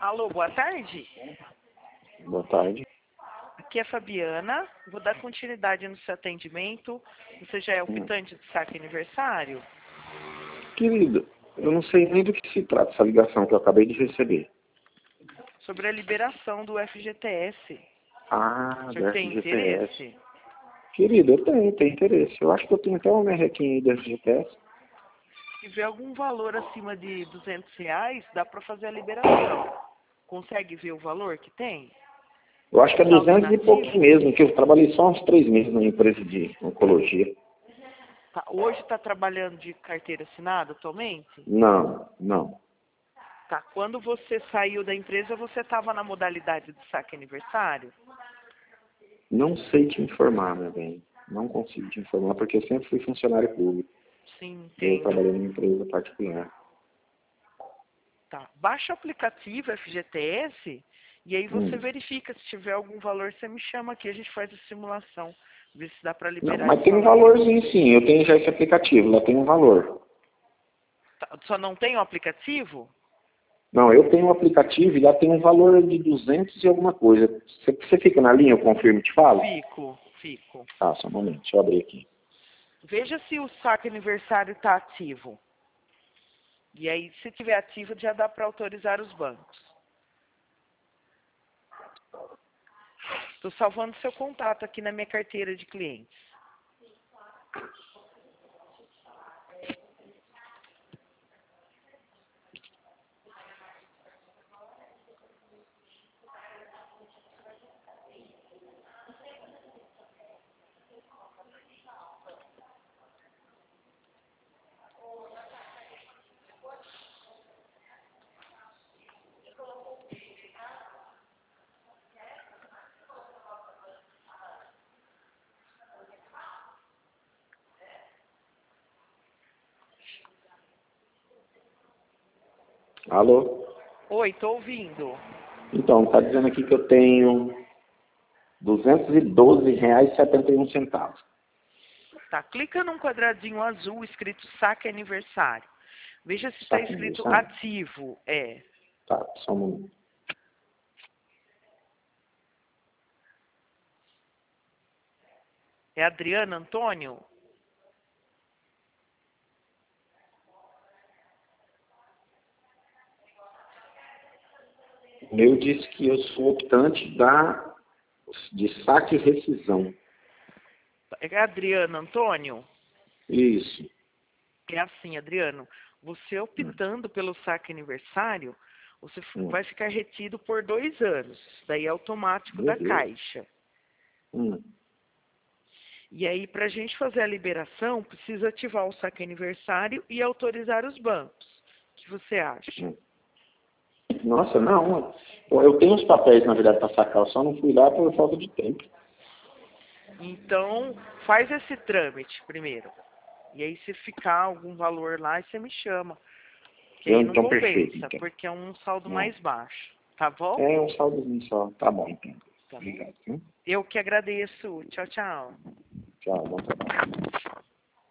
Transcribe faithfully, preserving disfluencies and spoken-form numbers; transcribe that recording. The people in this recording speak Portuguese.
Alô, boa tarde. Boa tarde. Aqui é a Fabiana. Vou dar continuidade no seu atendimento. Você já é optante de saque aniversário? Querido, eu não sei nem do que se trata essa ligação que eu acabei de receber. Sobre a liberação do F G T S. Ah, O do senhor tem F G T S. interesse? Querido, eu tenho, tenho interesse. Eu acho que eu tenho até uma merrequinha aí do F G T S. Se tiver algum valor acima de duzentos reais, dá para fazer a liberação. Consegue ver o valor que tem? Eu acho que é Saldo duzentos e inativo? pouquinho mesmo, que eu trabalhei só uns três meses na empresa de oncologia. Tá. Hoje está trabalhando de carteira assinada atualmente? Não, não. Tá. Quando você saiu da empresa, você estava na modalidade de saque aniversário? Não sei te informar, meu bem. Não consigo te informar, porque eu sempre fui funcionário público. Sim, Eu entendo. trabalhei numa empresa particular. Tá. Baixa o aplicativo F G T S e aí você Hum. verifica. Se tiver algum valor, você me chama aqui, a gente faz a simulação. Vê se dá para Não, liberar mas esse tem um valor. valorzinho sim. Eu tenho já esse aplicativo, lá tem um valor. Tá. Só não tem o aplicativo? Não, eu tenho um aplicativo e lá tem um valor de duzentos e alguma coisa. Você, você fica na linha, eu confirmo e te falo? Fico, fico. Tá, só um momento, deixa eu abrir aqui. Veja se o saque aniversário está ativo. E aí, se tiver ativo, já dá para autorizar os bancos. Estou salvando seu contato aqui na minha carteira de clientes. Alô? Oi, estou ouvindo. Então, tá dizendo aqui que eu tenho duzentos e doze reais e setenta e um centavos. Tá, clica num quadradinho azul escrito saque aniversário. Veja se está Saque escrito aniversário? ativo. É. Tá, só um momento. É Adriano Antônio? O meu diz que eu sou optante da, de saque e rescisão. É Adriano Antônio? Isso. É assim, Adriano. Você Hum, optando pelo saque aniversário, você hum. vai ficar retido por dois anos. Daí é automático da Beleza. Caixa. Hum. E aí, para a gente fazer a liberação, precisa ativar o saque aniversário e autorizar os bancos. O que você acha? Hum. Nossa, não. Eu tenho os papéis, na verdade, para sacar. Eu só não fui lá por falta de tempo. Então, faz esse trâmite primeiro. E aí, se ficar algum valor lá, você me chama. Que Eu, aí não então, perfeito. compensa, Então. porque é um saldo Não. mais baixo. Tá bom? É um saldozinho só. Tá bom, então. Tá. Obrigado. Viu? Eu que agradeço. Tchau, tchau. Tchau, bom trabalho.